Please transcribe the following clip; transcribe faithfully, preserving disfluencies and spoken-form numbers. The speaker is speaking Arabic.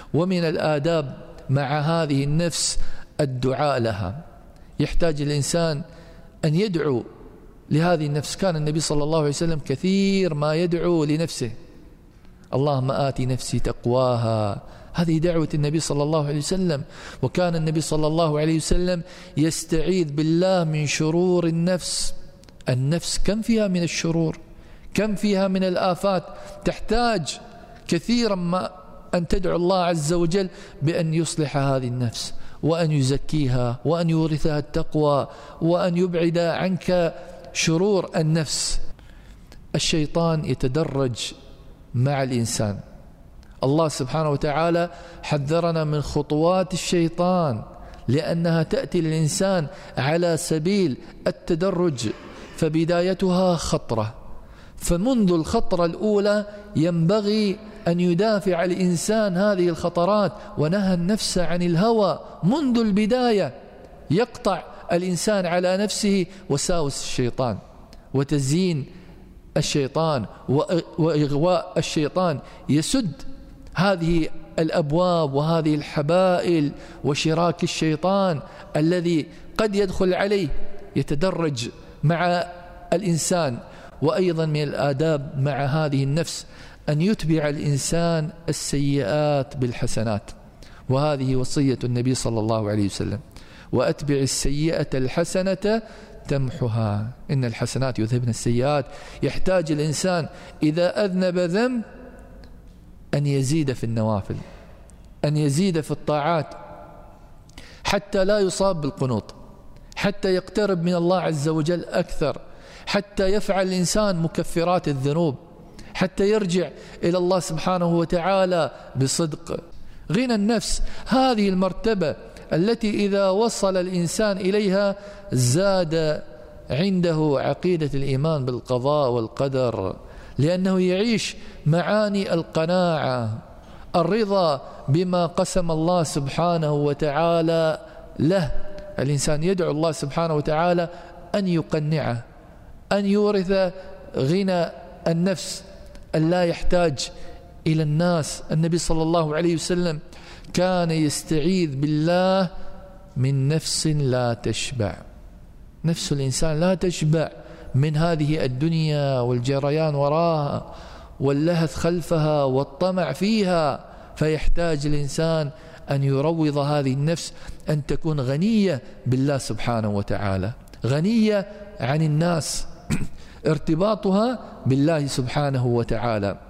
ومن الآداب مع هذه النفس الدعاء لها. يحتاج الإنسان أن يدعو لهذه النفس. كان النبي صلى الله عليه وسلم كثير ما يدعو لنفسه: اللهم آت نفسي تقواها. هذه دعوة النبي صلى الله عليه وسلم. وكان النبي صلى الله عليه وسلم يستعيذ بالله من شرور النفس. النفس كم فيها من الشرور، كم فيها من الآفات، تحتاج كثيرا ما أن تدعو الله عز وجل بأن يصلح هذه النفس، وأن يزكيها، وأن يورثها التقوى، وأن يبعد عنك شرور النفس. الشيطان يتدرج مع الإنسان. الله سبحانه وتعالى حذرنا من خطوات الشيطان لأنها تأتي للإنسان على سبيل التدرج، فبدايتها خطرة. فمنذ الخطرة الأولى ينبغي أن يدافع الإنسان هذه الخطرات، ونهى النفس عن الهوى منذ البداية. يقطع الإنسان على نفسه وساوس الشيطان وتزيين الشيطان وإغواء الشيطان، يسد هذه الأبواب وهذه الحبائل وشراك الشيطان الذي قد يدخل عليه، يتدرج مع الإنسان. وأيضا من الآداب مع هذه النفس أن يتبع الإنسان السيئات بالحسنات، وهذه وصية النبي صلى الله عليه وسلم: وأتبع السيئة الحسنة تمحها إن الحسنات يذهبن السيئات. يحتاج الإنسان إذا أذنب ذنب أن يزيد في النوافل، أن يزيد في الطاعات، حتى لا يصاب بالقنوط، حتى يقترب من الله عز وجل أكثر، حتى يفعل الإنسان مكفرات الذنوب، حتى يرجع إلى الله سبحانه وتعالى بصدق. غنى النفس هذه المرتبة التي إذا وصل الإنسان إليها زاد عنده عقيدة الإيمان بالقضاء والقدر، لأنه يعيش معاني القناعة، الرضا بما قسم الله سبحانه وتعالى له. الإنسان يدعو الله سبحانه وتعالى أن يقنعه، أن يورث غنى النفس، أن لا يحتاج إلى الناس. النبي صلى الله عليه وسلم كان يستعيذ بالله من نفس لا تشبع. نفس الإنسان لا تشبع من هذه الدنيا والجريان وراها واللهث خلفها والطمع فيها، فيحتاج الإنسان أن يروض هذه النفس، أن تكون غنية بالله سبحانه وتعالى، غنية عن الناس، ارتباطها بالله سبحانه وتعالى.